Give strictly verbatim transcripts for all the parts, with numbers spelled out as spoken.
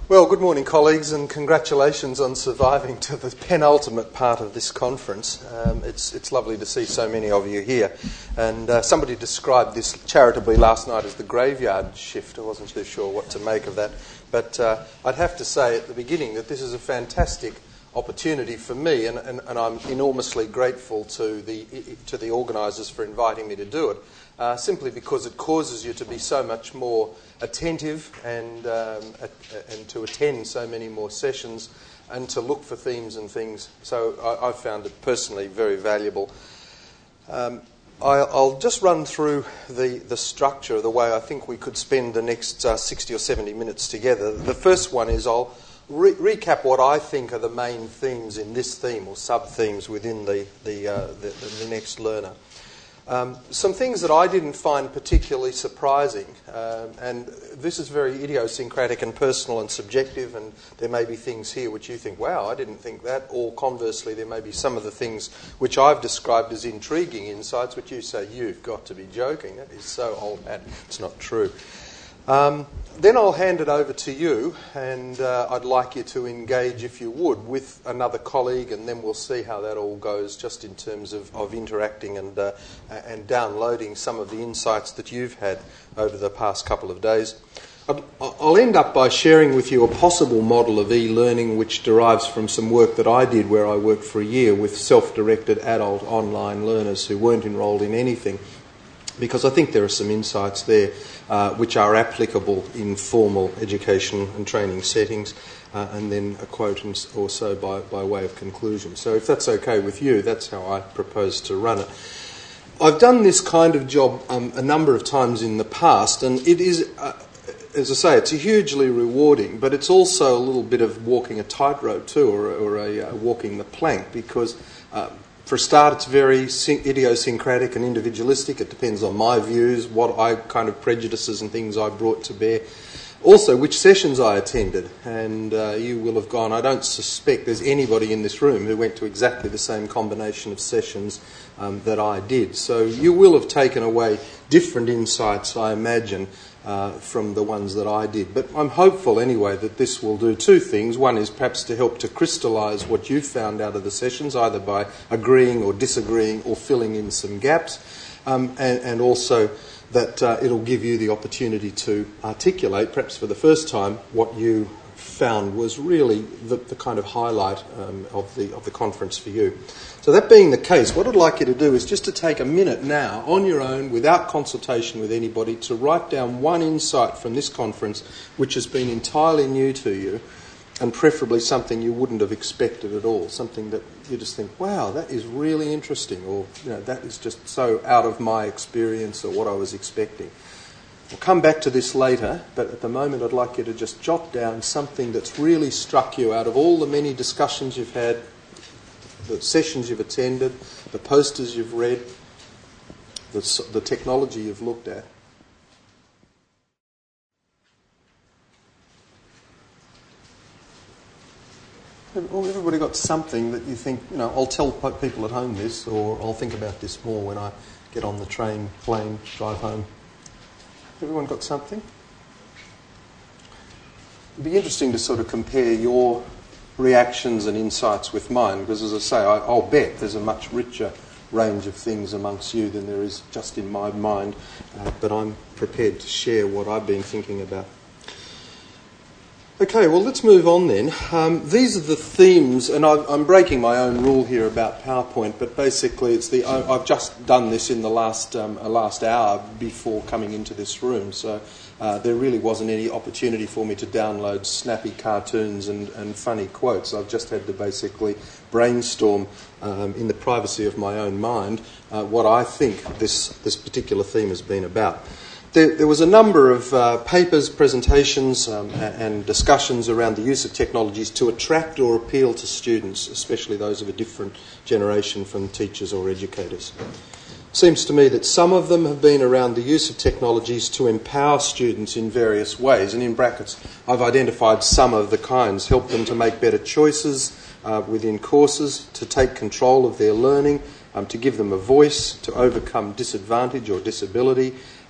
Well, good morning, colleagues, and congratulations on surviving to the penultimate part of this conference. Um, it's it's lovely to see so many of you here. And uh, somebody described this charitably last night as the graveyard shift. I wasn't too sure what to make of that. But uh, I'd have to say at the beginning that this is a fantastic opportunity for me, and, and, and I'm enormously grateful to the to the organisers for inviting me to do it, uh, simply because it causes you to be so much more attentive and um, at, and to attend so many more sessions and to look for themes and things. So I, I've found it personally very valuable. Um, I, I'll just run through the, the structure, the way I think we could spend the next uh, sixty or seventy minutes together. The first one is I'll Re- recap what I think are the main themes in this theme or sub-themes within the the, uh, the, the next learner. Um, some things that I didn't find particularly surprising, um, and this is very idiosyncratic and personal and subjective, and there may be things here which you think, wow, I didn't think that, or conversely there may be some of the things which I've described as intriguing insights which you say, you've got to be joking, that is so old hat, it's not true. Um, then I'll hand it over to you, and uh, I'd like you to engage, if you would, with another colleague, and then we'll see how that all goes, just in terms of, of interacting and uh, and downloading some of the insights that you've had over the past couple of days. I'll end up by sharing with you a possible model of e-learning which derives from some work that I did where I worked for a year with self-directed adult online learners who weren't enrolled in anything, because I think there are some insights there uh, which are applicable in formal education and training settings, uh, and then a quote or so by, by way of conclusion. So if that's okay with you, that's how I propose to run it. I've done this kind of job um, a number of times in the past, and it is, uh, as I say, it's hugely rewarding, but it's also a little bit of walking a tightrope too, or, or a uh, walking the plank, because uh, for a start, it's very idiosyncratic and individualistic. It depends on my views, what I kind of prejudices and things I brought to bear. Also, which sessions I attended. And uh, you will have gone, I don't suspect there's anybody in this room who went to exactly the same combination of sessions um, that I did. So you will have taken away different insights, I imagine, Uh, from the ones that I did. But I'm hopeful anyway that this will do two things. One is perhaps to help to crystallise what you found out of the sessions, either by agreeing or disagreeing or filling in some gaps, um, and, and also that uh, it'll give you the opportunity to articulate, perhaps for the first time, what you found was really the, the kind of highlight um, of the of the conference for you. So that being the case, what I'd like you to do is just to take a minute now on your own, without consultation with anybody, to write down one insight from this conference which has been entirely new to you, and preferably something you wouldn't have expected at all, something that you just think, wow, that is really interesting, or you know, that is just so out of my experience or what I was expecting. We'll come back to this later, but at the moment I'd like you to just jot down something that's really struck you out of all the many discussions you've had, the sessions you've attended, the posters you've read, the, the technology you've looked at. Everybody got something that you think, you know, I'll tell people at home this, or I'll think about this more when I get on the train, plane, drive home. Everyone got something? It'd be interesting to sort of compare your reactions and insights with mine, because as I say, I, I'll bet there's a much richer range of things amongst you than there is just in my mind, uh, but I'm prepared to share what I've been thinking about. Okay, well, let's move on then. Um, these are the themes, and I've, I'm breaking my own rule here about PowerPoint, but basically it's the I, I've just done this in the last um, uh, last hour before coming into this room, so uh, there really wasn't any opportunity for me to download snappy cartoons and, and funny quotes. I've just had to basically brainstorm um, in the privacy of my own mind uh, what I think this, this particular theme has been about. There, there was a number of uh, papers, presentations um, and discussions around the use of technologies to attract or appeal to students, especially those of a different generation from teachers or educators. Seems to me that some of them have been around the use of technologies to empower students in various ways, and in brackets I've identified some of the kinds: help them to make better choices uh, within courses, to take control of their learning, um, to give them a voice, to overcome disadvantage or disability,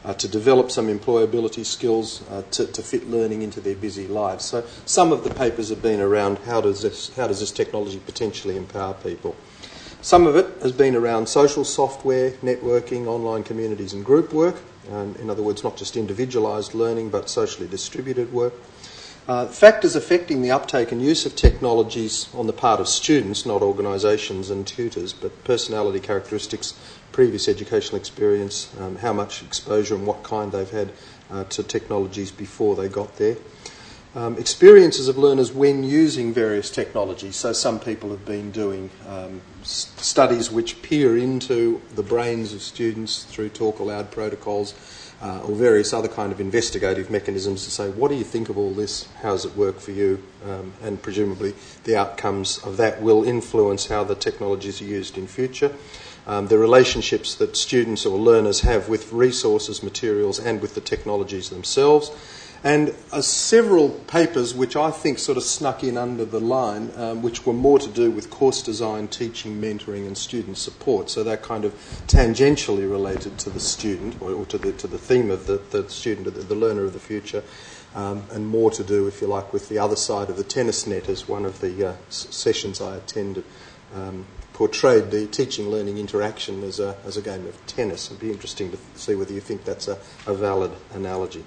uh, to develop some employability skills, uh, to, to fit learning into their busy lives. So some of the papers have been around how does this, how does this technology potentially empower people. Some of it has been around social software, networking, online communities and group work. Um, in other words, not just individualised learning, but socially distributed work. Uh, factors affecting the uptake and use of technologies on the part of students, not organisations and tutors, but personality characteristics, previous educational experience, um, how much exposure and what kind they've had uh, to technologies before they got there. Um, experiences of learners when using various technologies. So some people have been doing um, s- studies which peer into the brains of students through talk aloud protocols uh, or various other kind of investigative mechanisms to say, what do you think of all this? How does it work for you? Um, and presumably the outcomes of that will influence how the technologies are used in future. Um, the relationships that students or learners have with resources, materials and with the technologies themselves. And uh, several papers which I think sort of snuck in under the line, um, which were more to do with course design, teaching, mentoring and student support. So they're kind of tangentially related to the student or, or to the to the theme of the, the student, the, the learner of the future, um, and more to do, if you like, with the other side of the tennis net, as one of the uh, s- sessions I attended um, portrayed the teaching-learning interaction as a, as a game of tennis. It'd be interesting to see whether you think that's a, a valid analogy.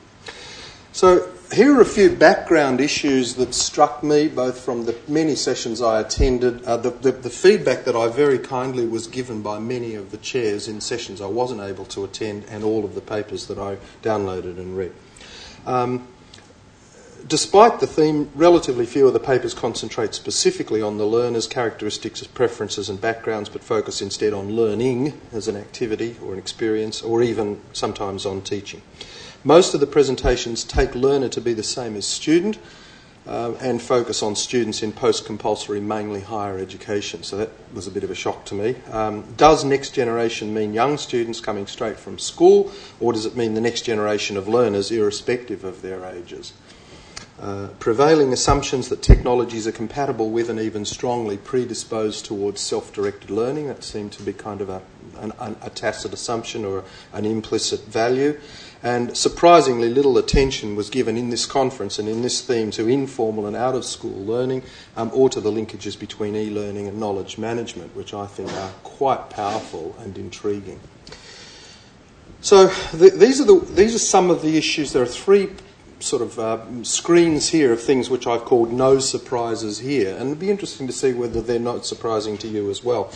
So here are a few background issues that struck me, both from the many sessions I attended, uh, the, the, the feedback that I very kindly was given by many of the chairs in sessions I wasn't able to attend, and all of the papers that I downloaded and read. Um, despite the theme, relatively few of the papers concentrate specifically on the learner's characteristics, preferences and backgrounds, but focus instead on learning as an activity or an experience, or even sometimes on teaching. Most of the presentations take learner to be the same as student uh, and focus on students in post-compulsory, mainly higher education. So that was a bit of a shock to me. Um, does next generation mean young students coming straight from school, or does it mean the next generation of learners irrespective of their ages? Uh, prevailing assumptions that technologies are compatible with and even strongly predisposed towards self-directed learning. That seemed to be kind of a, an, a tacit assumption or an implicit value. And surprisingly little attention was given in this conference and in this theme to informal and out-of-school learning um, or to the linkages between e-learning and knowledge management, which I think are quite powerful and intriguing. So th- these are the these are some of the issues. There are three sort of uh, screens here of things which I've called no surprises here, and it'd be interesting to see whether they're not surprising to you as well.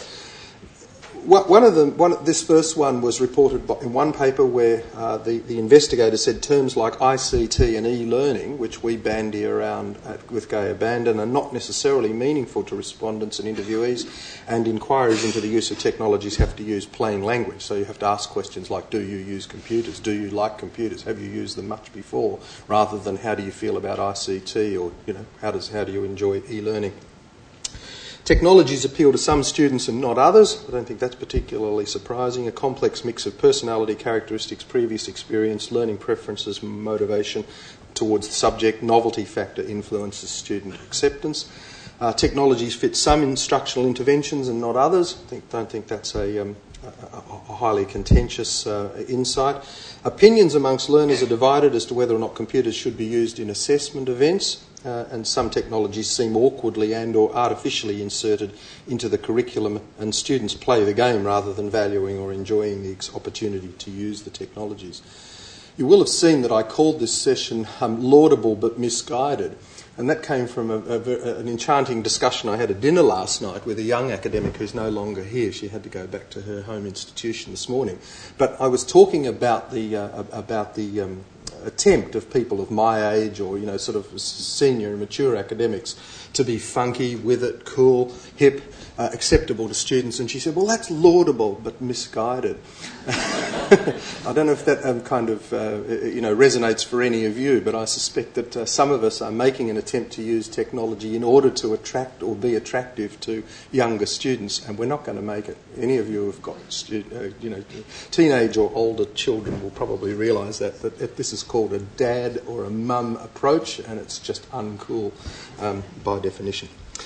One of them, one, this first one was reported in one paper where uh, the, the investigator said terms like I C T and e-learning, which we bandy around at, with gay abandon, are not necessarily meaningful to respondents and interviewees, and inquiries into the use of technologies have to use plain language. So you have to ask questions like, do you use computers? Do you like computers? Have you used them much before? Rather than how do you feel about I C T, or you know, how does how do you enjoy e-learning? Technologies appeal to some students and not others. I don't think that's particularly surprising. A complex mix of personality characteristics, previous experience, learning preferences, motivation towards the subject, novelty factor influences student acceptance. Uh, technologies fit some instructional interventions and not others. I think, don't think that's a, um, a, a highly contentious uh, insight. Opinions amongst learners are divided as to whether or not computers should be used in assessment events. Uh, and some technologies seem awkwardly and or artificially inserted into the curriculum, and students play the game rather than valuing or enjoying the opportunity to use the technologies. You will have seen that I called this session um, laudable but misguided, and that came from a, a, an enchanting discussion I had at dinner last night with a young academic who's no longer here. She had to go back to her home institution this morning. But I was talking about the uh, about the um, attempt of people of my age, or you know, sort of senior and mature academics, to be funky, with it, cool, hip, uh, acceptable to students. And she said, well, that's laudable but misguided. I don't know if that um, kind of uh, you know resonates for any of you, but I suspect that uh, some of us are making an attempt to use technology in order to attract or be attractive to younger students, and we're not going to make it. Any of you who've got stu- uh, you know teenage or older children will probably realise that, that this is called a dad or a mum approach, and it's just uncool um, by definition.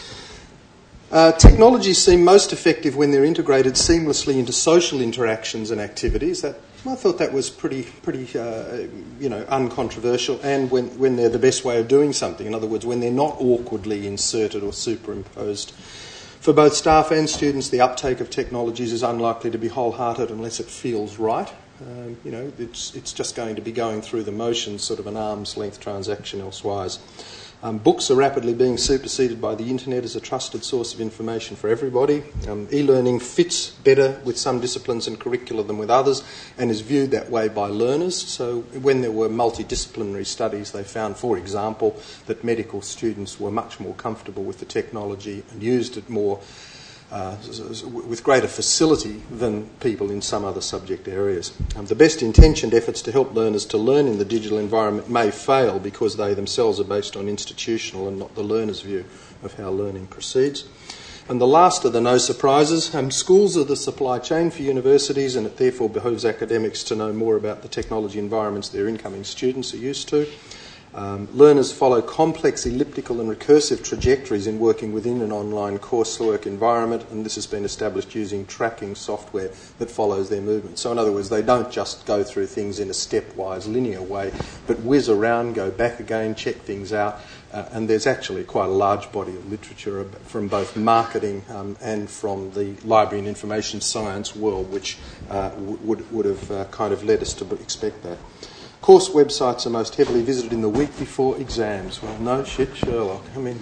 Uh, technologies seem most effective when they're integrated seamlessly into social interactions and activities. That I thought that was pretty, pretty, uh, you know, uncontroversial, and when, when they're the best way of doing something. In other words, when they're not awkwardly inserted or superimposed. For both staff and students, the uptake of technologies is unlikely to be wholehearted unless it feels right. Um, you know, it's it's just going to be going through the motions, sort of an arm's length transaction elsewise. Um, books are rapidly being superseded by the internet as a trusted source of information for everybody. Um, e-learning fits better with some disciplines and curricula than with others, and is viewed that way by learners. So when there were multidisciplinary studies, they found, for example, that medical students were much more comfortable with the technology and used it more Uh, with greater facility than people in some other subject areas. Um, the best intentioned efforts to help learners to learn in the digital environment may fail because they themselves are based on institutional and not the learner's view of how learning proceeds. And the last of the no surprises, um, schools are the supply chain for universities, and it therefore behoves academics to know more about the technology environments their incoming students are used to. Um, learners follow complex elliptical and recursive trajectories in working within an online coursework environment, and this has been established using tracking software that follows their movement. So in other words, they don't just go through things in a stepwise linear way, but whiz around, go back again, check things out, uh, and there's actually quite a large body of literature from both marketing um, and from the library and information science world, which uh, w- would, would have uh, kind of led us to expect that. Course websites are most heavily visited in the week before exams. Well, no shit, Sherlock. I mean,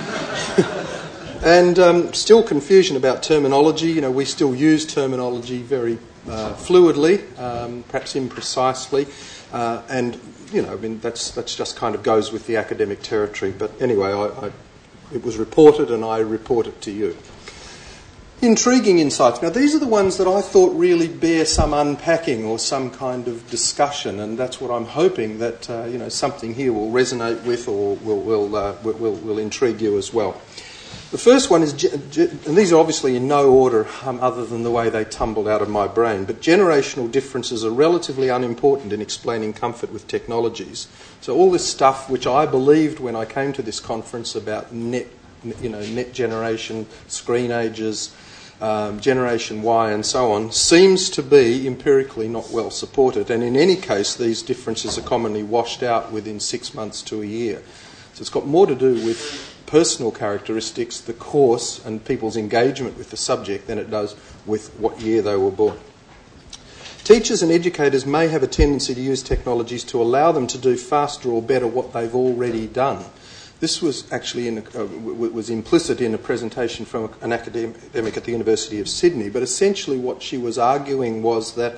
and um, still confusion about terminology. You know, we still use terminology very uh, fluidly, um, perhaps imprecisely, uh, and you know, I mean, that's that's just kind of goes with the academic territory. But anyway, I, I, it was reported, and I report it to you. Intriguing insights. Now, these are the ones that I thought really bear some unpacking or some kind of discussion, and that's what I'm hoping that uh, you know something here will resonate with, or will will, uh, will will intrigue you as well. The first one is, and these are obviously in no order um, other than the way they tumbled out of my brain, but generational differences are relatively unimportant in explaining comfort with technologies. So all this stuff, which I believed when I came to this conference about net, you know, net generation, screen ages, Um, Generation Y and so on, seems to be empirically not well supported, and in any case these differences are commonly washed out within six months to a year. So it's got more to do with personal characteristics, the course and people's engagement with the subject than it does with what year they were born. Teachers and educators may have a tendency to use technologies to allow them to do faster or better what they've already done. This was actually in a, uh, w- was implicit in a presentation from an academic at the University of Sydney, but essentially what she was arguing was that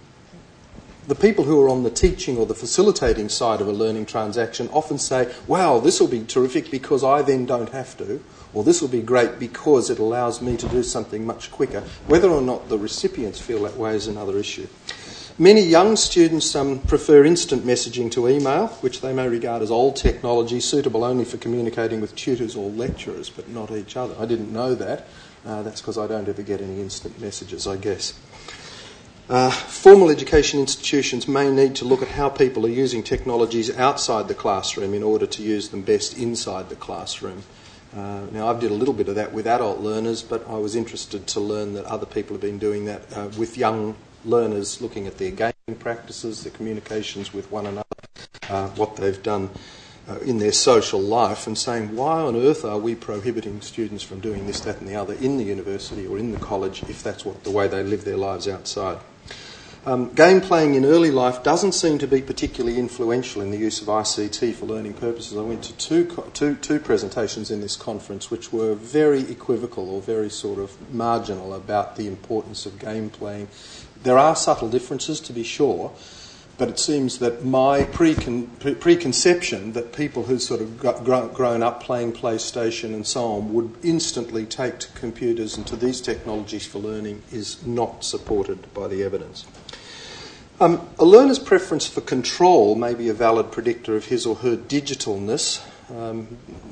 the people who are on the teaching or the facilitating side of a learning transaction often say, wow, this will be terrific because I then don't have to, or this will be great because it allows me to do something much quicker. Whether or not the recipients feel that way is another issue. Many young students um, prefer instant messaging to email, which they may regard as old technology, suitable only for communicating with tutors or lecturers, but not each other. I didn't know that. Uh, that's because I don't ever get any instant messages, I guess. Uh, formal education institutions may need to look at how people are using technologies outside the classroom in order to use them best inside the classroom. Uh, now, I did a little bit of that with adult learners, but I was interested to learn that other people have been doing that uh, with young learners, looking at their gaming practices, their communications with one another, uh, what they've done uh, in their social life, and saying, why on earth are we prohibiting students from doing this, that and the other in the university or in the college if that's what the way they live their lives outside? Um, game playing in early life doesn't seem to be particularly influential in the use of I C T for learning purposes. I went to two, two, two presentations in this conference which were very equivocal or very sort of marginal about the importance of game playing. There are subtle differences, to be sure, but it seems that my precon- pre- preconception that people who sort of got grown, grown up playing PlayStation and so on would instantly take to computers and to these technologies for learning is not supported by the evidence. Um, a learner's preference for control may be a valid predictor of his or her digitalness. Um,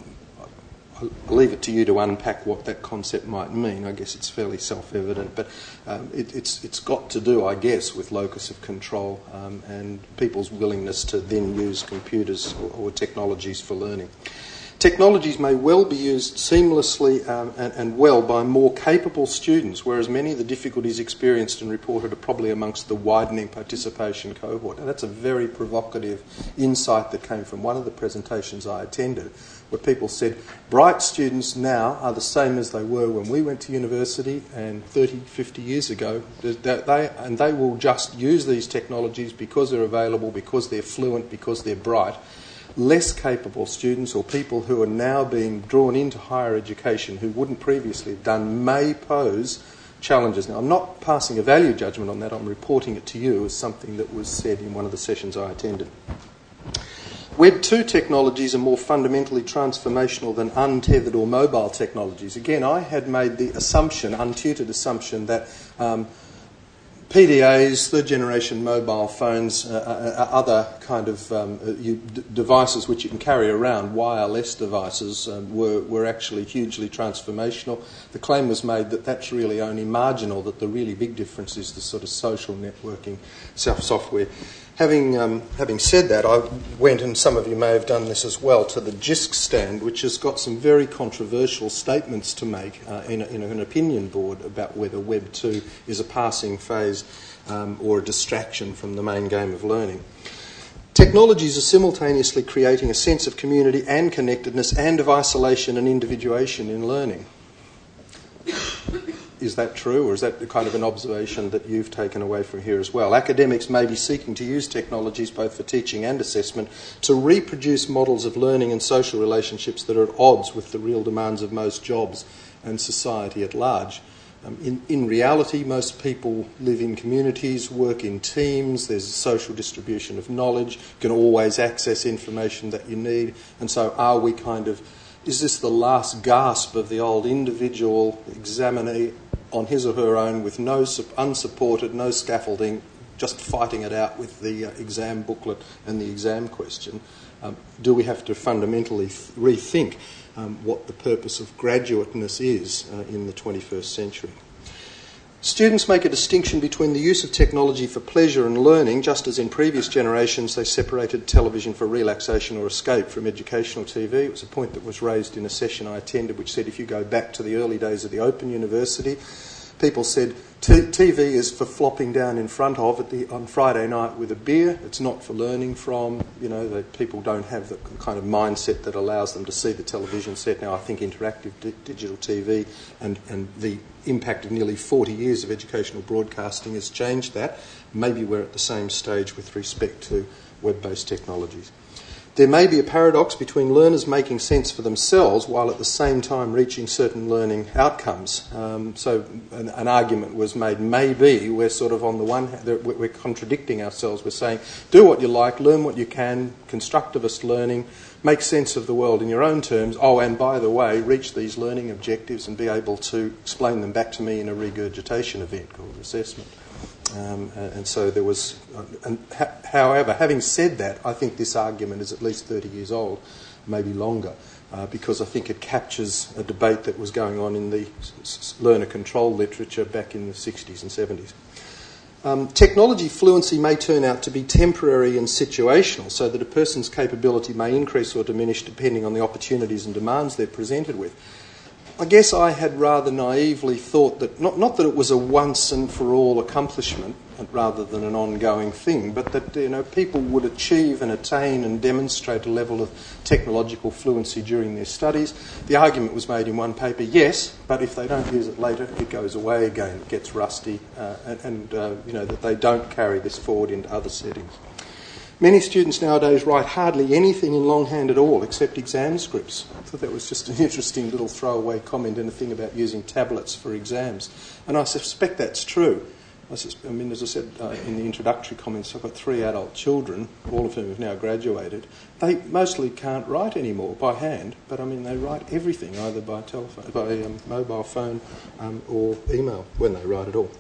I'll leave it to you to unpack what that concept might mean. I guess it's fairly self-evident, but um, it, it's it's got to do, I guess, with locus of control um, and people's willingness to then use computers or, or technologies for learning. Technologies may well be used seamlessly um, and, and well by more capable students, whereas many of the difficulties experienced and reported are probably amongst the widening participation cohort. Now, that's a very provocative insight that came from one of the presentations I attended, where people said bright students now are the same as they were when we went to university and thirty, fifty years ago, they, and they will just use these technologies because they're available, because they're fluent, because they're bright. Less capable students or people who are now being drawn into higher education who wouldn't previously have done may pose challenges. Now, I'm not passing a value judgment on that, I'm reporting it to you as something that was said in one of the sessions I attended. Web two technologies are more fundamentally transformational than untethered or mobile technologies. Again, I had made the assumption, untutored assumption, that um, P D As, third generation mobile phones, uh, uh, other kind of um, uh, you, d- devices which you can carry around, wireless devices, um, were, were actually hugely transformational. The claim was made that that's really only marginal, that the really big difference is the sort of social networking software. Having, um, having said that, I went, and some of you may have done this as well, to the JISC stand, which has got some very controversial statements to make uh, in, a, in an opinion board about whether Web two is a passing phase um, or a distraction from the main game of learning. Technologies are simultaneously creating a sense of community and connectedness and of isolation and individuation in learning. Is that true, or is that the kind of an observation that you've taken away from here as well? Academics may be seeking to use technologies both for teaching and assessment to reproduce models of learning and social relationships that are at odds with the real demands of most jobs and society at large. Um, in, in reality, most people live in communities, work in teams, there's a social distribution of knowledge, you can always access information that you need, and so are we kind of, is this the last gasp of the old individual examinee on his or her own with no unsupported, no scaffolding, just fighting it out with the uh, exam booklet and the exam question? Um, do we have to fundamentally th- rethink um, what the purpose of graduateness is uh, in the twenty-first century? Students make a distinction between the use of technology for pleasure and learning, just as in previous generations they separated television for relaxation or escape from educational T V. It was a point that was raised in a session I attended which said if you go back to the early days of the Open University, people said T- TV is for flopping down in front of at the, on Friday night with a beer. It's not for learning from. You know, that people don't have the kind of mindset that allows them to see the television set. Now, I think interactive di- digital T V and, and the impact of nearly forty years of educational broadcasting has changed that. Maybe we're at the same stage with respect to web-based technologies. There may be a paradox between learners making sense for themselves while at the same time reaching certain learning outcomes. Um, so an, an argument was made, maybe we're sort of on the one hand, we're contradicting ourselves. We're saying, do what you like, learn what you can, constructivist learning, make sense of the world in your own terms. Oh, and by the way, reach these learning objectives and be able to explain them back to me in a regurgitation event called assessment. Um, and so there was, uh, and ha- however, having said that, I think this argument is at least thirty years old, maybe longer, uh, because I think it captures a debate that was going on in the s- learner control literature back in the sixties and seventies. Um, technology fluency may turn out to be temporary and situational, so that a person's capability may increase or diminish depending on the opportunities and demands they're presented with. I guess I had rather naively thought that, not, not that it was a once and for all accomplishment rather than an ongoing thing, but that, you know, people would achieve and attain and demonstrate a level of technological fluency during their studies. The argument was made in one paper, yes, but if they don't use it later, it goes away again, it gets rusty, uh, and, and uh, you know, that they don't carry this forward into other settings. Many students nowadays write hardly anything in longhand at all except exam scripts. I thought that was just an interesting little throwaway comment in a thing about using tablets for exams. And I suspect that's true. I, sus- I mean, as I said uh, in the introductory comments, I've got three adult children, all of whom have now graduated. They mostly can't write anymore by hand, but I mean, they write everything either by telephone, by um, mobile phone um, or email when they write at all.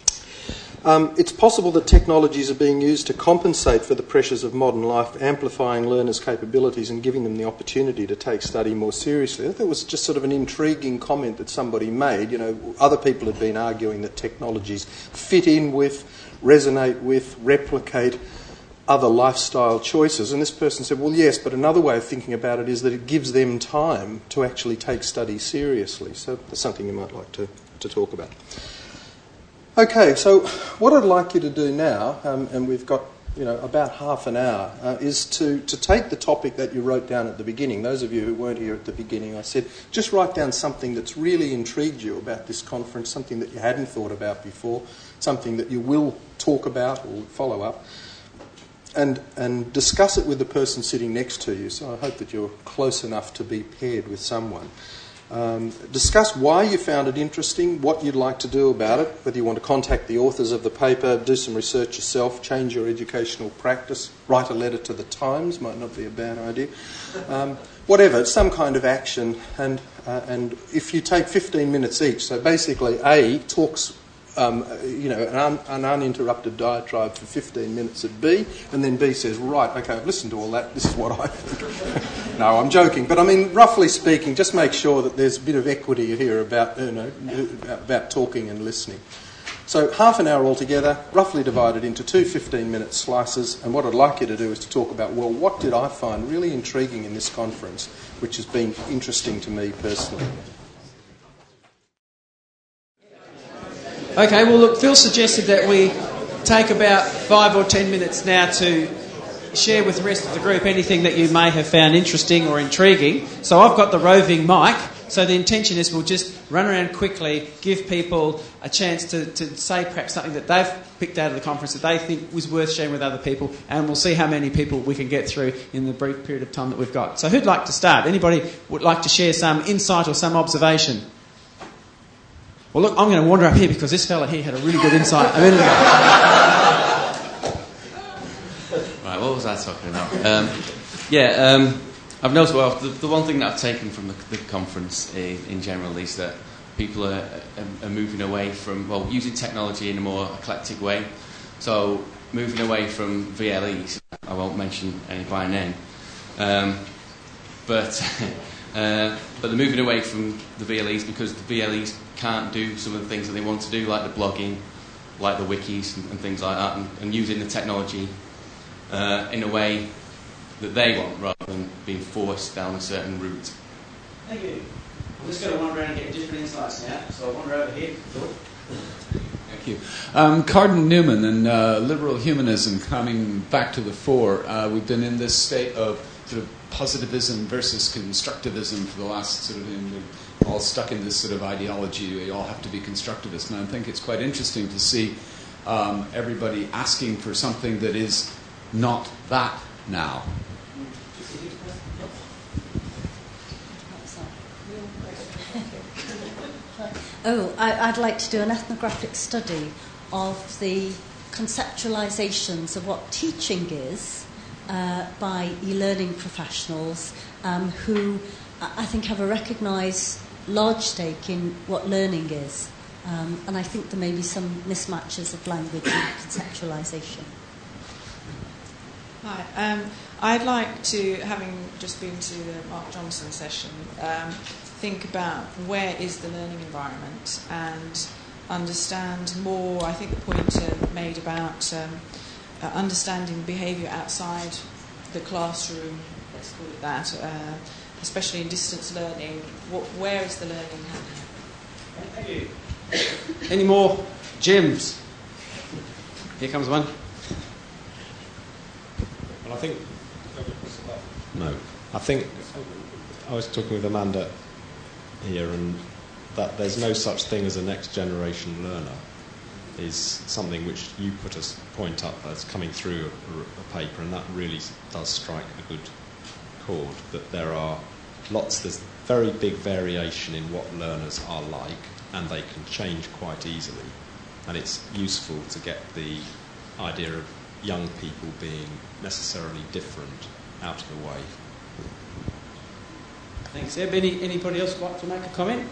Um, it's possible that technologies are being used to compensate for the pressures of modern life, amplifying learners' capabilities and giving them the opportunity to take study more seriously. That was just sort of an intriguing comment that somebody made. You know, other people had been arguing that technologies fit in with, resonate with, replicate other lifestyle choices. And this person said, well, yes, but another way of thinking about it is that it gives them time to actually take study seriously. So that's something you might like to, to talk about. Okay, so what I'd like you to do now, um, and we've got you know about half an hour, uh, is to, to take the topic that you wrote down at the beginning. Those of you who weren't here at the beginning, I said, just write down something that's really intrigued you about this conference, something that you hadn't thought about before, something that you will talk about or follow up, and and discuss it with the person sitting next to you. So I hope that you're close enough to be paired with someone. Um, discuss why you found it interesting, what you'd like to do about it, whether you want to contact the authors of the paper, do some research yourself, change your educational practice, write a letter to the Times, might not be a bad idea. Um, whatever, some kind of action. And uh, and if you take fifteen minutes each, so basically A talks um, you know, an, un, an uninterrupted diatribe for fifteen minutes at B, and then B says, right, okay, I've listened to all that, this is what I think. No, I'm joking, but I mean, roughly speaking, just make sure that there's a bit of equity here about, you know, about talking and listening. So half an hour altogether, roughly divided into two fifteen-minute slices, and what I'd like you to do is to talk about, well, what did I find really intriguing in this conference, which has been interesting to me personally. Okay, well, look, Phil suggested that we take about five or ten minutes now to share with the rest of the group anything that you may have found interesting or intriguing. So I've got the roving mic, so the intention is we'll just run around quickly, give people a chance to, to say perhaps something that they've picked out of the conference that they think was worth sharing with other people, and we'll see how many people we can get through in the brief period of time that we've got. So who'd like to start? Anybody would like to share some insight or some observation? Well, look, I'm going to wander up here because this fella here had a really good insight a minute ago. Right, what was I talking about? Um, yeah, um, I've noticed, well, the, the one thing that I've taken from the, the conference in, in general is that people are, are, are moving away from, well, using technology in a more eclectic way. So, moving away from V L Es, I won't mention any by name, um, but, uh, but they're moving away from the V L Es because the V L Es can't do some of the things that they want to do, like the blogging, like the wikis and, and things like that, and, and using the technology uh, in a way that they want, rather than being forced down a certain route. Thank you. I'm just going to wander around and get different insights now, so I'll wander over here. Thank you. Um, Cardin Newman and uh, liberal humanism coming back to the fore. Uh, we've been in this state of sort of positivism versus constructivism for the last sort of in the, all stuck in this sort of ideology. We all have to be constructivist, and I think it's quite interesting to see um, everybody asking for something that is not that now. Oh, I, I'd like to do an ethnographic study of the conceptualizations of what teaching is uh, by e-learning professionals um, who I think have a recognised large stake in what learning is. Um, and I think there may be some mismatches of language and conceptualisation. Hi. Um, I'd like to, having just been to the Mark Johnson session, um, think about where is the learning environment and understand more, I think the point uh, made about um, uh, understanding behaviour outside the classroom, let's call it that, uh, especially in distance learning. What, where is the learning happening? Thank you. Any more Jims? Here comes one. Well, I think... No. I think I was talking with Amanda here, and that there's no such thing as a next generation learner is something which you put a point up as coming through a, a paper, and that really does strike a good chord, that there are lots, there's very big variation in what learners are like, and they can change quite easily, and it's useful to get the idea of young people being necessarily different out of the way. Thanks, Eb. Any, anybody else like to make a comment?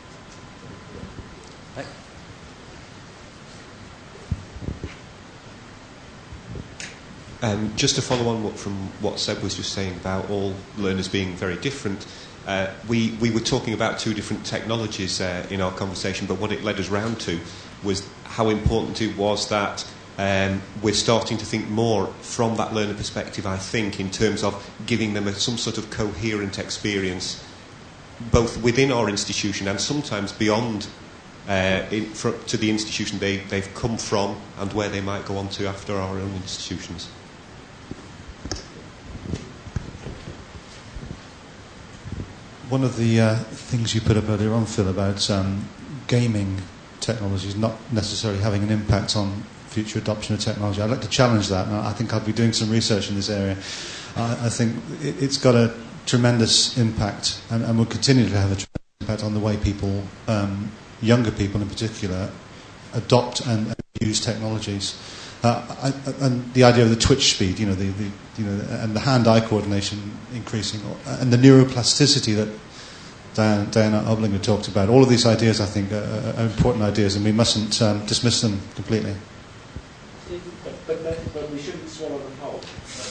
Hey. Um, just to follow on what, from what Seb was just saying about all learners being very different, uh, we, we were talking about two different technologies uh, in our conversation, but what it led us round to was how important it was that um, we're starting to think more from that learner perspective, I think, in terms of giving them a, some sort of coherent experience, both within our institution and sometimes beyond uh, in, for, to the institution they, they've come from and where they might go on to after our own institutions. One of the uh, things you put up earlier on, Phil, about um, gaming technologies not necessarily having an impact on future adoption of technology. I'd like to challenge that, and I think I'll be doing some research in this area. Uh, I think it, it's got a tremendous impact, and, and will continue to have a tremendous impact on the way people, um, younger people in particular, adopt and, and use technologies. Uh, I, and the idea of the twitch speed, you know, the, the you know, and the hand-eye coordination increasing, and the neuroplasticity that Diana, Diana Oblinger talked about. All of these ideas, I think, are, are important ideas, and we mustn't um, dismiss them completely. But, but, but we shouldn't swallow them whole.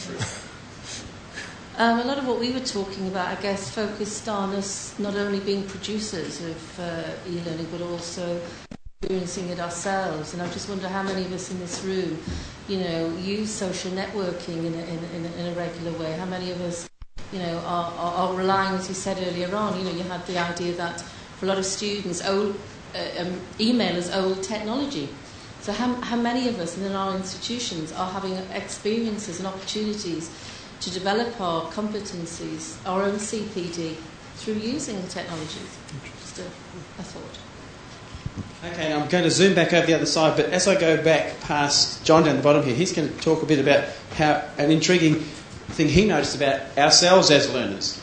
Um, a lot of what we were talking about, I guess, focused on us not only being producers of uh, e-learning, but also experiencing it ourselves. And I just wonder how many of us in this room, you know, use social networking in a, in a, in a, in a regular way. How many of us, you know, are, are, are relying, as you said earlier on, you know, you had the idea that for a lot of students, old, uh, um, email is old technology. So how, how many of us in our institutions are having experiences and opportunities to develop our competencies, our own C P D, through using the technologies? Just a, a thought. Okay, now I'm going to zoom back over the other side, but as I go back past John down the bottom here, he's going to talk a bit about how an intriguing thing he noticed about ourselves as learners.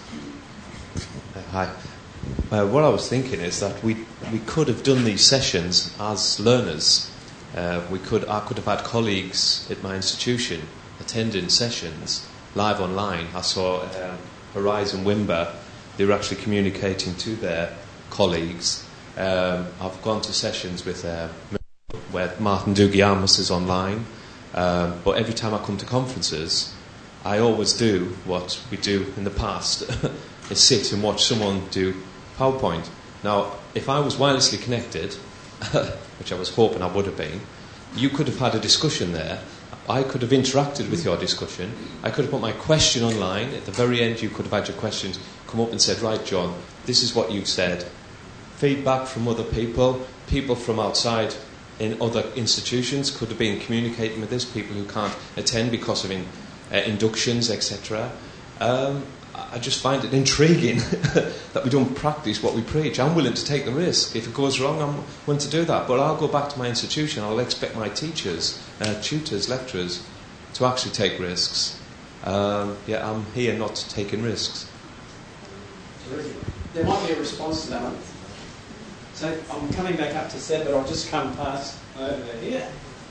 Hi. Uh, what I was thinking is that we we could have done these sessions as learners. Uh, we could I could have had colleagues at my institution attending sessions live online. I saw um, Horizon Wimber. They were actually communicating to their colleagues. Um, I've gone to sessions with uh, where Martin Dougiamas is online, um, but every time I come to conferences, I always do what we do in the past, is sit and watch someone do PowerPoint. Now, if I was wirelessly connected, which I was hoping I would have been, you could have had a discussion there. I could have interacted with your discussion. I could have put my question online. At the very end, you could have had your questions come up and said, right, John, this is what you've said. Feedback from other people, people from outside in other institutions could have been communicating with this, people who can't attend because of in, uh, inductions, et cetera. Um, I just find it intriguing that we don't practice what we preach. I'm willing to take the risk. If it goes wrong, I'm willing to do that. But I'll go back to my institution. I'll expect my teachers, uh, tutors, lecturers to actually take risks. Um, yeah, I'm here not taking risks. There might be a response to that one. So I'm coming back up to Seb, but I'll just come past over here.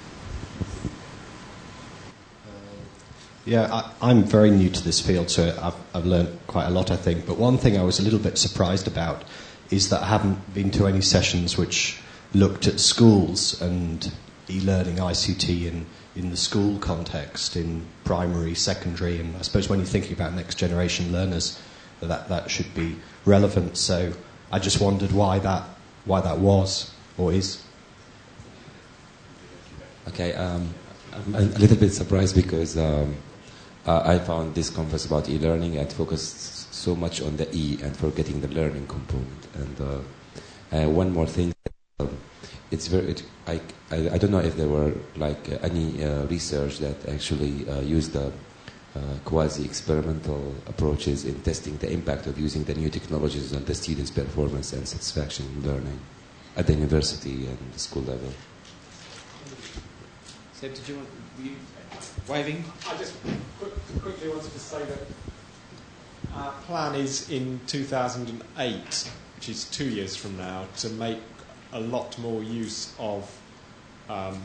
Yeah, I, I'm very new to this field, so I've, I've learned quite a lot, I think. But one thing I was a little bit surprised about is that I haven't been to any sessions which looked at schools and e-learning, I C T in, in the school context, in primary, secondary, and I suppose when you're thinking about next generation learners, that that should be relevant. So I just wondered why that why that was or is. Okay, um, I'm a little bit surprised because um, uh, I found this conference about e-learning and focused so much on the E and forgetting the learning component. And uh, uh, one more thing, um, it's very. It, I, I I don't know if there were like uh, any uh, research that actually uh, used the uh, quasi-experimental approaches in testing the impact of using the new technologies on the students' performance and satisfaction in learning at the university and the school level. Seb, did you want were you waving? I just quick, quickly wanted to say that our plan is in two thousand eight, which is two years from now, to make a lot more use of um,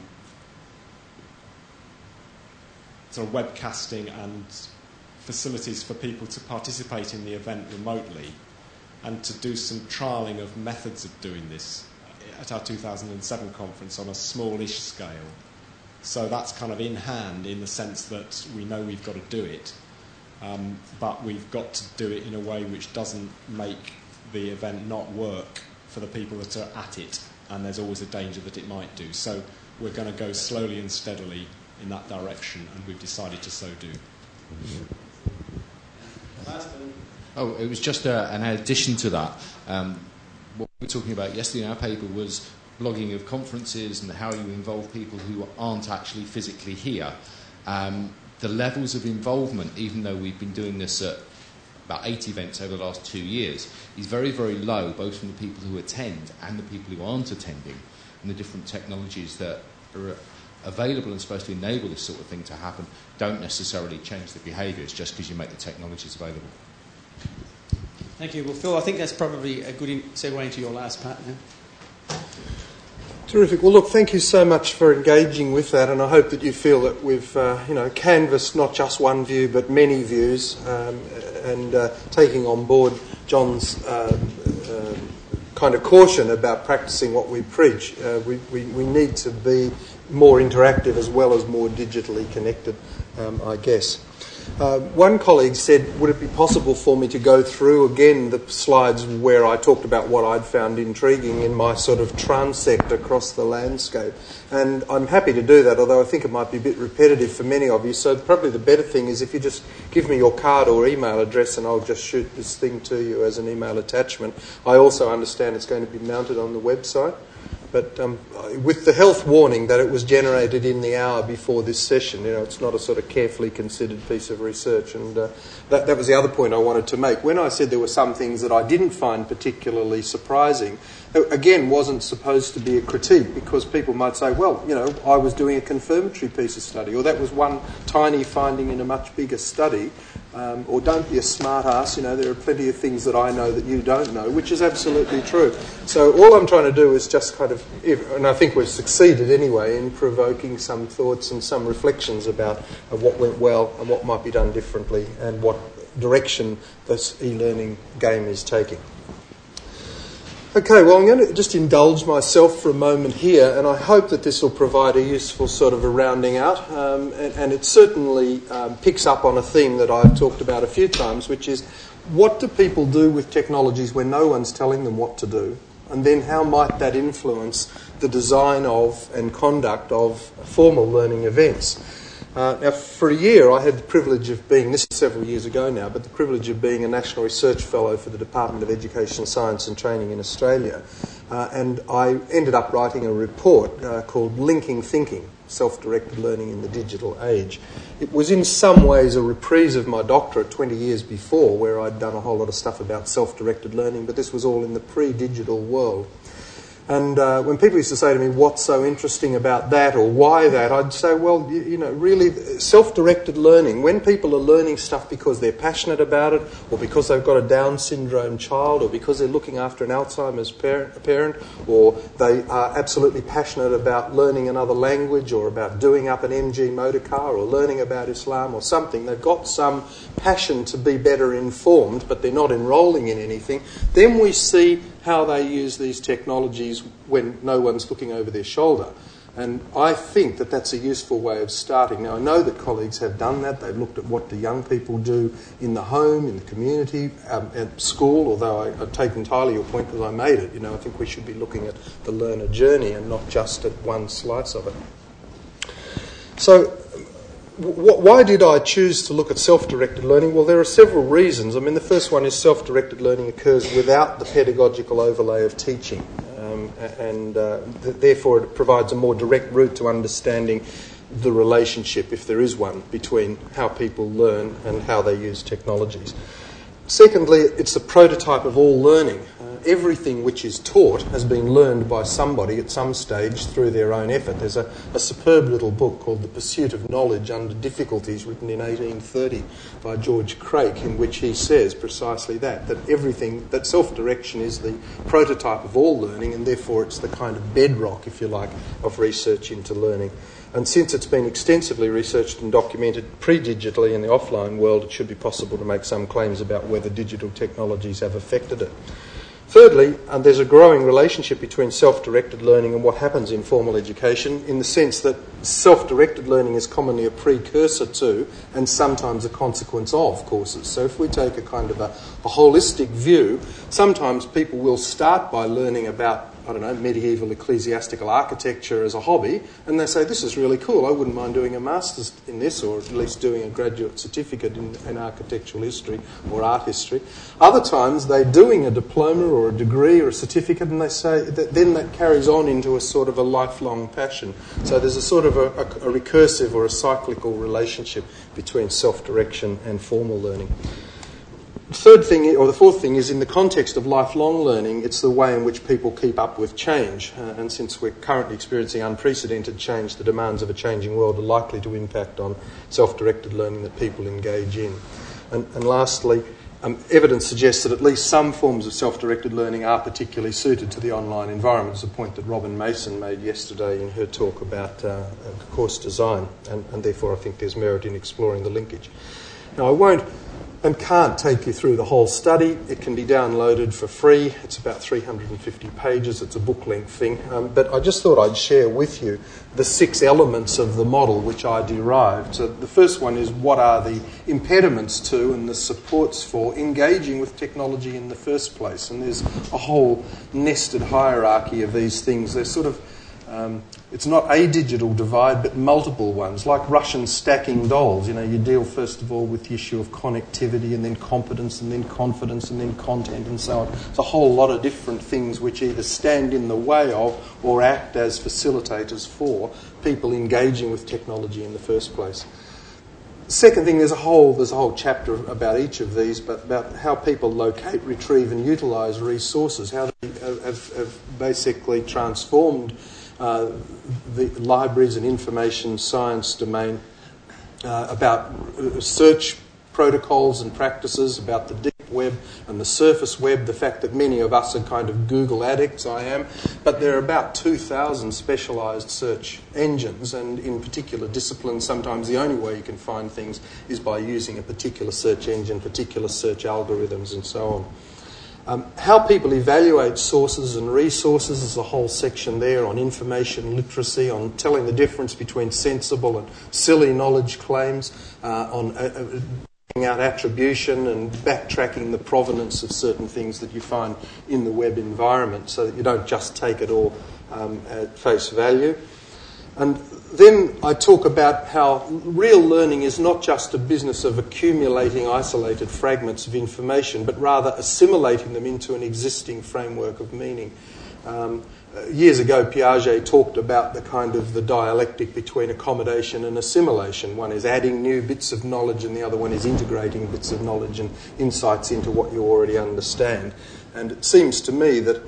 sort of webcasting and facilities for people to participate in the event remotely, and to do some trialling of methods of doing this at our two thousand seven conference on a smallish scale. So that's kind of in hand in the sense that we know we've got to do it, um, but we've got to do it in a way which doesn't make the event not work for the people that are at it, and there's always a danger that it might do. So we're going to go slowly and steadily in that direction, and we've decided to so do. Oh, it was just a, an addition to that. Um, what we were talking about yesterday in our paper was blogging of conferences and how you involve people who aren't actually physically here. Um, the levels of involvement, even though we've been doing this at about eight events over the last two years, is very, very low, both from the people who attend and the people who aren't attending, and the different technologies that are available and supposed to enable this sort of thing to happen don't necessarily change the behaviours just because you make the technologies available. Thank you. Well, Phil, I think that's probably a good in- segue into your last part now. Terrific. Well, look, thank you so much for engaging with that, and I hope that you feel that we've, uh, you know, canvassed not just one view but many views, um, and uh, taking on board John's uh, uh, kind of caution about practicing what we preach. Uh, we, we, we need to be more interactive as well as more digitally connected, um, I guess. Uh, one colleague said, would it be possible for me to go through again the slides where I talked about what I'd found intriguing in my sort of transect across the landscape? And I'm happy to do that, although I think it might be a bit repetitive for many of you. So probably the better thing is if you just give me your card or email address and I'll just shoot this thing to you as an email attachment. I also understand it's going to be mounted on the website. But um, with the health warning that it was generated in the hour before this session, you know, it's not a sort of carefully considered piece of research. And uh, that, that was the other point I wanted to make. When I said there were some things that I didn't find particularly surprising, it, again, wasn't supposed to be a critique, because people might say, well, you know, I was doing a confirmatory piece of study, or that was one tiny finding in a much bigger study. Um, or don't be a smart ass, you know, there are plenty of things that I know that you don't know, which is absolutely true. So all I'm trying to do is just kind of, and I think we've succeeded anyway, in provoking some thoughts and some reflections about uh, what went well and what might be done differently and what direction this e-learning game is taking. Okay, well, I'm going to just indulge myself for a moment here, and I hope that this will provide a useful sort of a rounding out, um, and, and it certainly um, picks up on a theme that I've talked about a few times, which is what do people do with technologies when no one's telling them what to do, and then how might that influence the design of and conduct of formal learning events. Uh, now, for a year, I had the privilege of being, this is several years ago now, but the privilege of being a National Research Fellow for the Department of Education, Science and Training in Australia. Uh, and I ended up writing a report uh, called Linking Thinking, Self-Directed Learning in the Digital Age. It was in some ways a reprise of my doctorate twenty years before, where I'd done a whole lot of stuff about self-directed learning, but this was all in the pre-digital world. And uh, when people used to say to me, what's so interesting about that or why that, I'd say, well, you, you know, really self-directed learning, when people are learning stuff because they're passionate about it or because they've got a Down syndrome child or because they're looking after an Alzheimer's parent, parent or they are absolutely passionate about learning another language or about doing up an M G motor car or learning about Islam or something, they've got some passion to be better informed but they're not enrolling in anything, then we see how they use these technologies when no one's looking over their shoulder. And I think that that's a useful way of starting. Now, I know that colleagues have done that. They've looked at what the young people do in the home, in the community, um, at school, although I, I take entirely your point because I made it. You know, I think we should be looking at the learner journey and not just at one slice of it. So, why did I choose to look at self-directed learning? Well, there are several reasons. I mean, the first one is self-directed learning occurs without the pedagogical overlay of teaching, um, and uh, th- therefore it provides a more direct route to understanding the relationship, if there is one, between how people learn and how they use technologies. Secondly, it's the prototype of all learning. Uh, everything which is taught has been learned by somebody at some stage through their own effort. There's a, a superb little book called The Pursuit of Knowledge Under Difficulties, written in eighteen thirty by George Craik, in which he says precisely that, that everything, that self-direction is the prototype of all learning, and therefore it's the kind of bedrock, if you like, of research into learning. And since it's been extensively researched and documented pre-digitally in the offline world, it should be possible to make some claims about whether digital technologies have affected it. Thirdly, and there's a growing relationship between self-directed learning and what happens in formal education, in the sense that self-directed learning is commonly a precursor to and sometimes a consequence of courses. So if we take a kind of a, a holistic view, sometimes people will start by learning about I don't know, medieval ecclesiastical architecture as a hobby, and they say, this is really cool, I wouldn't mind doing a master's in this, or at least doing a graduate certificate in, in architectural history or art history. Other times they're doing a diploma or a degree or a certificate, and they say that then that carries on into a sort of a lifelong passion. So there's a sort of a, a, a recursive or a cyclical relationship between self-direction and formal learning. The third thing, or the fourth thing, is in the context of lifelong learning, it's the way in which people keep up with change. Uh, and since we're currently experiencing unprecedented change, the demands of a changing world are likely to impact on self-directed learning that people engage in. And, and lastly, um, evidence suggests that at least some forms of self-directed learning are particularly suited to the online environment. It's a point that Robin Mason made yesterday in her talk about uh, course design, and, and therefore I think there's merit in exploring the linkage. Now, I won't and can't take you through the whole study. It can be downloaded for free. It's about three hundred fifty pages. It's a book-length thing. Um, but I just thought I'd share with you the six elements of the model which I derived. So the first one is, what are the impediments to and the supports for engaging with technology in the first place? And there's a whole nested hierarchy of these things. They're sort of Um, it's not a digital divide, but multiple ones, like Russian stacking dolls. You know, you deal first of all with the issue of connectivity, and then competence, and then confidence, and then content, and so on. It's a whole lot of different things which either stand in the way of or act as facilitators for people engaging with technology in the first place. Second thing, there's a whole there's a whole chapter about each of these, but about how people locate, retrieve, and utilise resources, how they have, have basically transformed Uh, the libraries and information science domain, uh, about search protocols and practices, about the deep web and the surface web, the fact that many of us are kind of Google addicts, I am, but there are about two thousand specialised search engines, and in particular disciplines, sometimes the only way you can find things is by using a particular search engine, particular search algorithms, and so on. Um, how people evaluate sources and resources, there's a whole section there on information literacy, on telling the difference between sensible and silly knowledge claims, uh, on uh, uh, bringing out attribution and backtracking the provenance of certain things that you find in the web environment, so that you don't just take it all um, at face value. And then I talk about how real learning is not just a business of accumulating isolated fragments of information, but rather assimilating them into an existing framework of meaning. Um, years ago, Piaget talked about the kind of the dialectic between accommodation and assimilation. One is adding new bits of knowledge, and the other one is integrating bits of knowledge and insights into what you already understand. And it seems to me that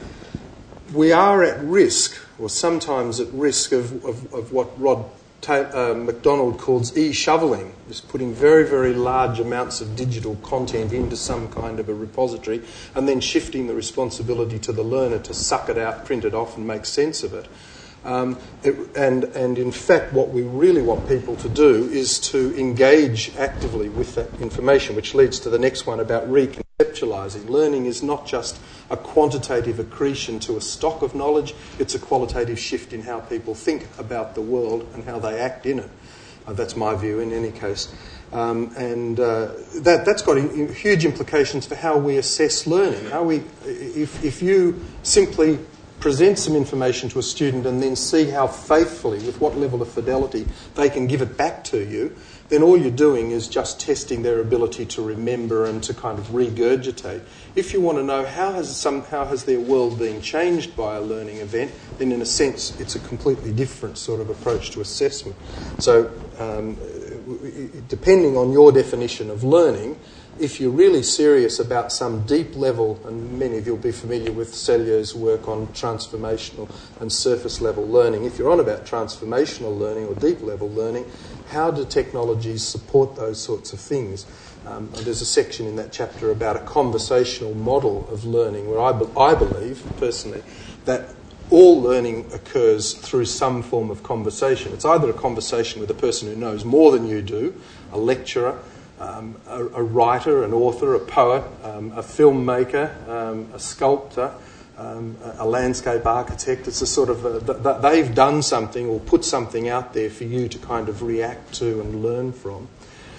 we are at risk, or sometimes at risk, of, of, of what Rod Ta- uh, MacDonald calls e-shoveling, just putting very, very large amounts of digital content into some kind of a repository and then shifting the responsibility to the learner to suck it out, print it off and make sense of it. Um, it and, and in fact, what we really want people to do is to engage actively with that information, which leads to the next one about reconceptualising. Learning is not just a quantitative accretion to a stock of knowledge, it's a qualitative shift in how people think about the world and how they act in it. Uh, that's my view in any case. Um, and uh, that, that's got huge implications for how we assess learning. How we, if, if you simply present some information to a student and then see how faithfully, with what level of fidelity, they can give it back to you, then all you're doing is just testing their ability to remember and to kind of regurgitate. If you want to know how has some, how has their world been changed by a learning event, then in a sense it's a completely different sort of approach to assessment. So um, depending on your definition of learning, if you're really serious about some deep level, and many of you will be familiar with Selye's work on transformational and surface level learning, if you're on about transformational learning or deep level learning, how do technologies support those sorts of things? Um, and there's a section in that chapter about a conversational model of learning where I, be- I believe, personally, that all learning occurs through some form of conversation. It's either a conversation with a person who knows more than you do, a lecturer, Um, a, a writer, an author, a poet, um, a filmmaker, um, a sculptor, um, a, a landscape architect. It's a sort of a, th- they've done something or put something out there for you to kind of react to and learn from.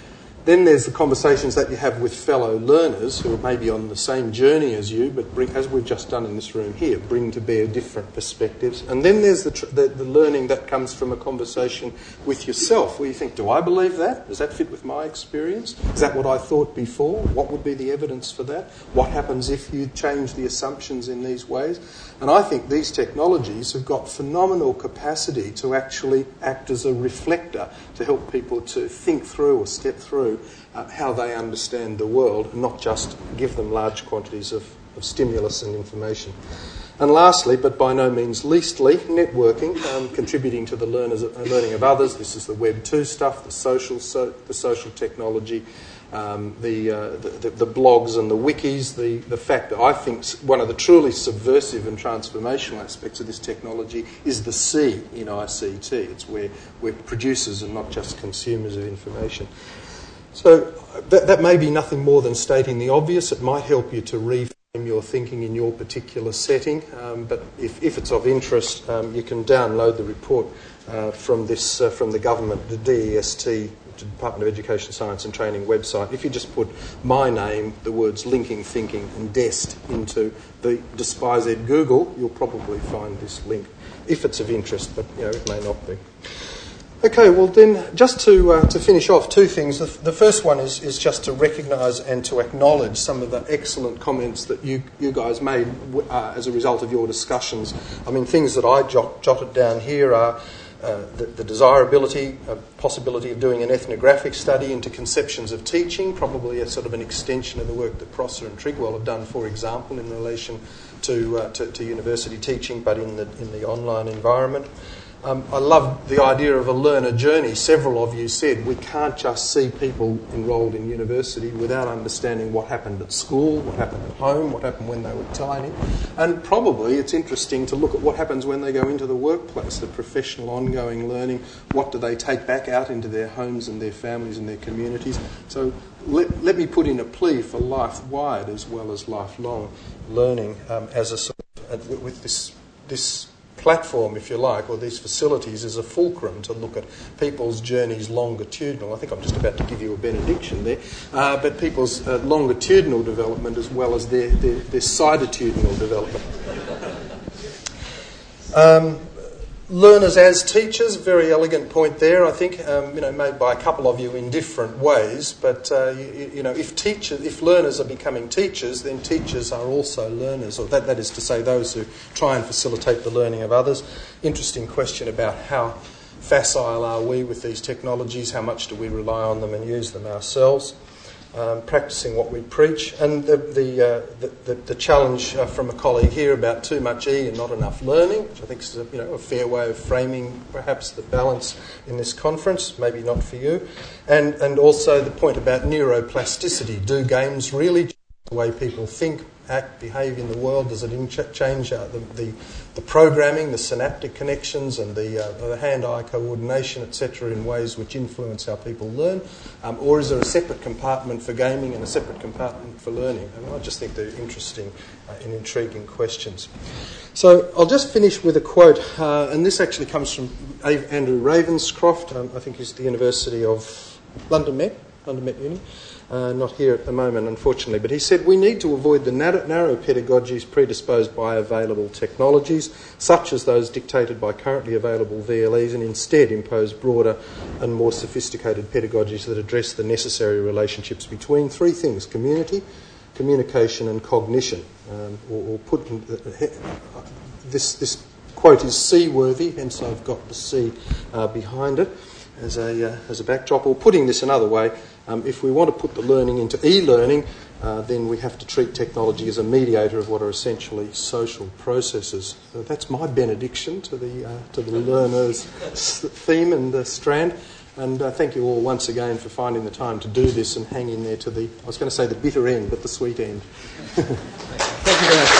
Then there's the conversations that you have with fellow learners who are maybe on the same journey as you, but bring, as we've just done in this room here, bring to bear different perspectives. And then there's the, tr- the, the learning that comes from a conversation with yourself, where you think, do I believe that? Does that fit with my experience? Is that what I thought before? What would be the evidence for that? What happens if you change the assumptions in these ways? And I think these technologies have got phenomenal capacity to actually act as a reflector to help people to think through or step through uh, how they understand the world, and not just give them large quantities of, of stimulus and information. And lastly, but by no means leastly, networking, um, contributing to the learners, uh, learning of others. This is the Web two stuff, the social, so, the social technology, Um, the, uh, the, the blogs and the wikis, the, the fact that I think one of the truly subversive and transformational aspects of this technology is the C in I C T. It's where we're producers and not just consumers of information. So that, that may be nothing more than stating the obvious. It might help you to reframe your thinking in your particular setting, um, but if, if it's of interest, um, you can download the report uh, from this uh, from the government, the D E S T, Department of Education, Science and Training website. If you just put my name, the words linking, thinking and DEST into the despised Google, you'll probably find this link, if it's of interest, but you know, it may not be. Okay, well then, just to uh, to finish off, two things. The, the first one is, is just to recognise and to acknowledge some of the excellent comments that you you guys made uh, as a result of your discussions. I mean, things that I jot, jotted down here are Uh, the, the desirability, uh, possibility of doing an ethnographic study into conceptions of teaching, probably a sort of an extension of the work that Prosser and Trigwell have done, for example, in relation to, uh, to, to university teaching, but in the in the online environment. Um, I love the idea of a learner journey. Several of you said we can't just see people enrolled in university without understanding what happened at school, what happened at home, what happened when they were tiny. And probably it's interesting to look at what happens when they go into the workplace, the professional ongoing learning. What do they take back out into their homes and their families and their communities? So let, let me put in a plea for life-wide as well as lifelong learning um, as a sort of, uh, with this this platform, if you like, or these facilities is a fulcrum to look at people's journeys longitudinal. I think I'm just about to give you a benediction there, uh, but people's uh, longitudinal development as well as their, their, their siditudinal development. Um, learners as teachers, very elegant point there, I think, um, you know, made by a couple of you in different ways, but, uh, you, you know, if teachers, if learners are becoming teachers, then teachers are also learners, or that, that is to say those who try and facilitate the learning of others. Interesting question about how facile are we with these technologies, how much do we rely on them and use them ourselves. Um, practicing what we preach, and the the, uh, the, the, the challenge uh, from a colleague here about too much E and not enough learning, which I think is a, you know, a fair way of framing perhaps the balance in this conference, maybe not for you, and and also the point about neuroplasticity. Do games really change the way people think, act, behave in the world? Does it in- change uh, the, the the programming, the synaptic connections and the, uh, the hand-eye coordination, et cetera, in ways which influence how people learn? Um, or is there a separate compartment for gaming and a separate compartment for learning? And I just think they're interesting uh, and intriguing questions. So I'll just finish with a quote, uh, and this actually comes from Andrew Ravenscroft, um, I think he's the University of London Met, London Met Uni. Uh, not here at the moment, unfortunately, but he said we need to avoid the narrow, narrow pedagogies predisposed by available technologies, such as those dictated by currently available V L Es, and instead impose broader and more sophisticated pedagogies that address the necessary relationships between three things: community, communication and cognition. Um, or, or put in, uh, this, this quote is C-worthy, hence I've got the C uh, behind it as a, uh, as a backdrop. Or putting this another way, Um, if we want to put the learning into e-learning, uh, then we have to treat technology as a mediator of what are essentially social processes. So that's my benediction to the uh, to the learner's theme and uh, strand. And uh, thank you all once again for finding the time to do this and hang in there to the, I was going to say the bitter end, but the sweet end. Thank you very much.